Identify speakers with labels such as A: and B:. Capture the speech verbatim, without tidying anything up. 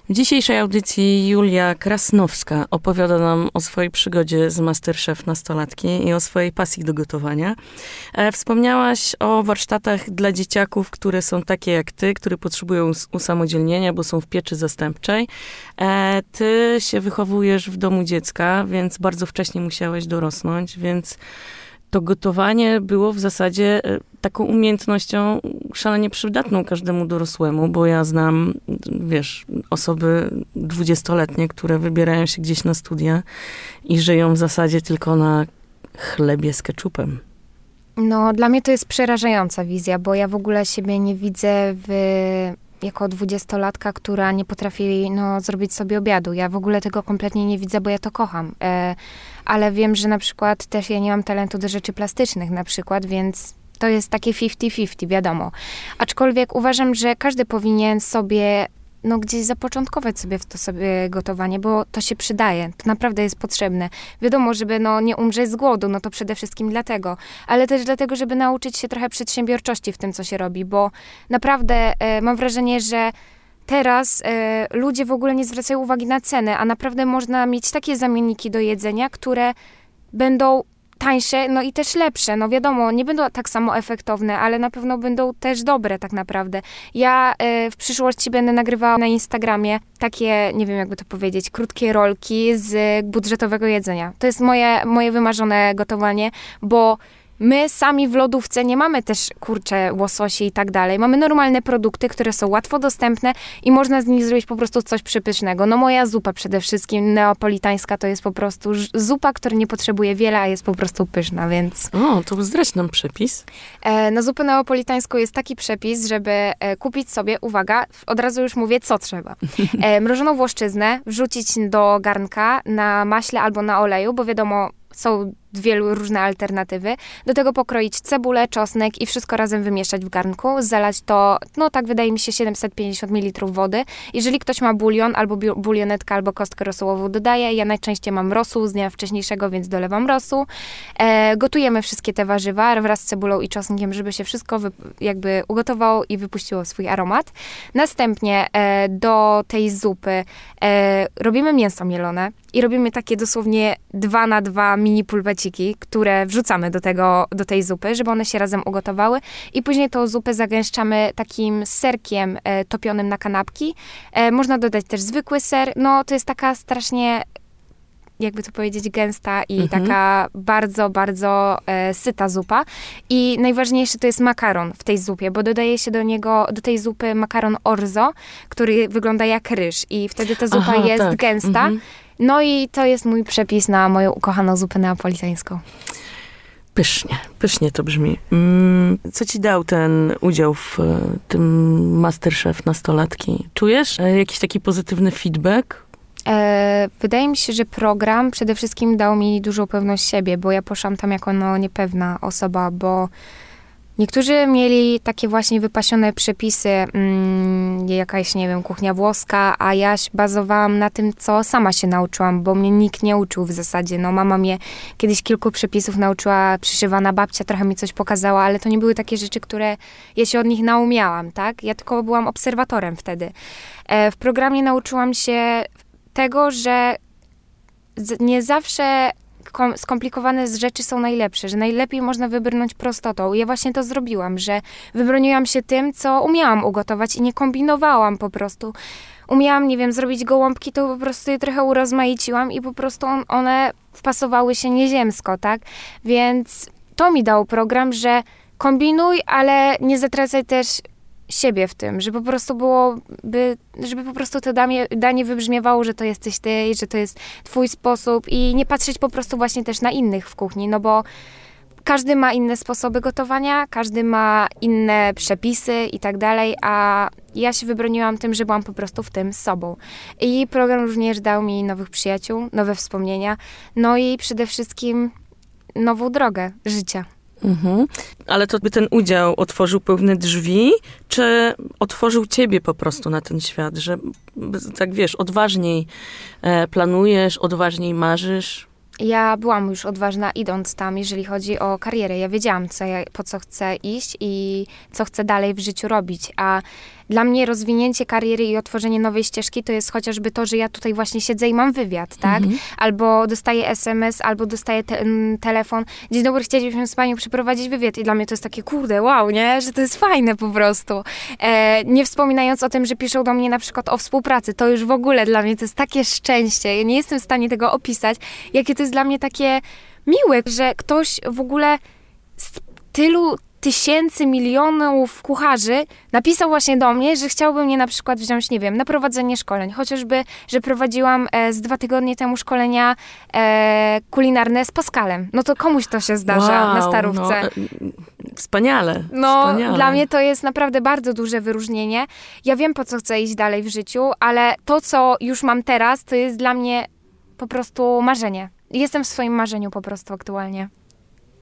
A: W dzisiejszej audycji Julia Krasnowska opowiada nam o swojej przygodzie z MasterChef nastolatki i o swojej pasji do gotowania. E, wspomniałaś o warsztatach dla dzieciaków, które są takie jak ty, które potrzebują usamodzielnienia, bo są w pieczy zastępczej. E, ty się wychowujesz w domu dziecka, więc bardzo wcześnie musiałeś dorosnąć, więc to gotowanie było w zasadzie taką umiejętnością szalenie przydatną każdemu dorosłemu, bo ja znam, wiesz, osoby dwudziestoletnie, które wybierają się gdzieś na studia i żyją w zasadzie tylko na chlebie z keczupem.
B: No, dla mnie to jest przerażająca wizja, bo ja w ogóle siebie nie widzę w... jako dwudziestolatka, która nie potrafi no, zrobić sobie obiadu. Ja w ogóle tego kompletnie nie widzę, bo ja to kocham. E, ale wiem, że na przykład też ja nie mam talentu do rzeczy plastycznych na przykład, więc to jest takie fifty fifty, wiadomo. Aczkolwiek uważam, że każdy powinien sobie no gdzieś zapoczątkować sobie w to sobie gotowanie, bo to się przydaje. To naprawdę jest potrzebne. Wiadomo, żeby no nie umrzeć z głodu, no to przede wszystkim dlatego. Ale też dlatego, żeby nauczyć się trochę przedsiębiorczości w tym, co się robi, bo naprawdę e, mam wrażenie, że teraz e, ludzie w ogóle nie zwracają uwagi na cenę, a naprawdę można mieć takie zamienniki do jedzenia, które będą tańsze, no i też lepsze. No wiadomo, nie będą tak samo efektowne, ale na pewno będą też dobre tak naprawdę. Ja y, w przyszłości będę nagrywała na Instagramie takie, nie wiem jakby to powiedzieć, krótkie rolki z budżetowego jedzenia. To jest moje, moje wymarzone gotowanie, bo my sami w lodówce nie mamy też, kurcze, łososi i tak dalej. Mamy normalne produkty, które są łatwo dostępne i można z nich zrobić po prostu coś przepysznego. No moja zupa przede wszystkim neapolitańska to jest po prostu zupa, która nie potrzebuje wiele, a jest po prostu pyszna, więc...
A: O, to zdradź nam przepis.
B: E, na zupę neapolitańską jest taki przepis, żeby e, kupić sobie, uwaga, od razu już mówię, co trzeba. E, mrożoną włoszczyznę wrzucić do garnka na maśle albo na oleju, bo wiadomo, są dwie różne alternatywy. Do tego pokroić cebulę, czosnek i wszystko razem wymieszać w garnku. Zalać to, no tak wydaje mi się, siedemset pięćdziesiąt mililitrów wody. Jeżeli ktoś ma bulion, albo bulionetkę, albo kostkę rosołową dodaje. Ja najczęściej mam rosół z dnia wcześniejszego, więc dolewam rosół. E, gotujemy wszystkie te warzywa wraz z cebulą i czosnkiem, żeby się wszystko wy, jakby ugotowało i wypuściło swój aromat. Następnie e, do tej zupy e, robimy mięso mielone i robimy takie dosłownie dwa na dwa mini pulpeciki, które wrzucamy do tego, do tej zupy, żeby one się razem ugotowały i później tą zupę zagęszczamy takim serkiem e, topionym na kanapki. E, można dodać też zwykły ser. No to jest taka strasznie, jakby to powiedzieć, gęsta i mhm. taka bardzo, bardzo e, syta zupa. I najważniejszy to jest makaron w tej zupie, bo dodaje się do niego, do tej zupy makaron orzo, który wygląda jak ryż i wtedy ta zupa Aha, jest tak. gęsta. Mhm. No i to jest mój przepis na moją ukochaną zupę neapolitańską.
A: Pysznie, pysznie to brzmi. Co ci dał ten udział w tym MasterChef nastolatki? Czujesz jakiś taki pozytywny feedback?
B: E, wydaje mi się, że program przede wszystkim dał mi dużą pewność siebie, bo ja poszłam tam jako no, niepewna osoba, bo niektórzy mieli takie właśnie wypasione przepisy, mm, jakaś, nie wiem, kuchnia włoska, a ja bazowałam na tym, co sama się nauczyłam, bo mnie nikt nie uczył w zasadzie. No mama mnie kiedyś kilku przepisów nauczyła, przyszywana babcia trochę mi coś pokazała, ale to nie były takie rzeczy, które ja się od nich naumiałam, tak? Ja tylko byłam obserwatorem wtedy. E, w programie nauczyłam się tego, że nie zawsze skomplikowane rzeczy są najlepsze, że najlepiej można wybrnąć prostotą. Ja właśnie to zrobiłam, że wybroniłam się tym, co umiałam ugotować i nie kombinowałam po prostu. Umiałam, nie wiem, zrobić gołąbki, to po prostu je trochę urozmaiciłam i po prostu on, one wpasowały się nieziemsko, tak? Więc to mi dał program, że kombinuj, ale nie zatracaj też siebie w tym, że po prostu byłoby, żeby po prostu to danie, danie wybrzmiewało, że to jesteś ty i że to jest twój sposób i nie patrzeć po prostu właśnie też na innych w kuchni, no bo każdy ma inne sposoby gotowania, każdy ma inne przepisy i tak dalej, a ja się wybroniłam tym, że byłam po prostu w tym sobą. I program również dał mi nowych przyjaciół, nowe wspomnienia, no i przede wszystkim nową drogę życia.
A: Mhm. Ale to by ten udział otworzył pewne drzwi, czy otworzył ciebie po prostu na ten świat, że tak wiesz, odważniej e, planujesz, odważniej marzysz?
B: Ja byłam już odważna idąc tam, jeżeli chodzi o karierę. Ja wiedziałam, co ja, po co chcę iść i co chcę dalej w życiu robić, a dla mnie rozwinięcie kariery i otworzenie nowej ścieżki to jest chociażby to, że ja tutaj właśnie siedzę i mam wywiad, tak?
A: Mhm.
B: Albo dostaję es em es, albo dostaję te, m, telefon. Dzień dobry, chcielibyśmy z panią przeprowadzić wywiad. I dla mnie to jest takie, kurde, wow, nie? Że to jest fajne po prostu. E, nie wspominając o tym, że piszą do mnie na przykład o współpracy. To już w ogóle dla mnie to jest takie szczęście. Ja nie jestem w stanie tego opisać, jakie to jest dla mnie takie miłe, że ktoś w ogóle z tylu tysięcy, milionów kucharzy napisał właśnie do mnie, że chciałby mnie na przykład wziąć, nie wiem, na prowadzenie szkoleń. Chociażby, że prowadziłam e, z dwa tygodnie temu szkolenia e, kulinarne z Pascalem. No to komuś to się zdarza
A: Wow,
B: na Starówce.
A: No, e, wspaniale.
B: No,
A: wspaniale.
B: dla mnie to jest naprawdę bardzo duże wyróżnienie. Ja wiem, po co chcę iść dalej w życiu, ale to, co już mam teraz, to jest dla mnie po prostu marzenie. Jestem w swoim marzeniu po prostu aktualnie.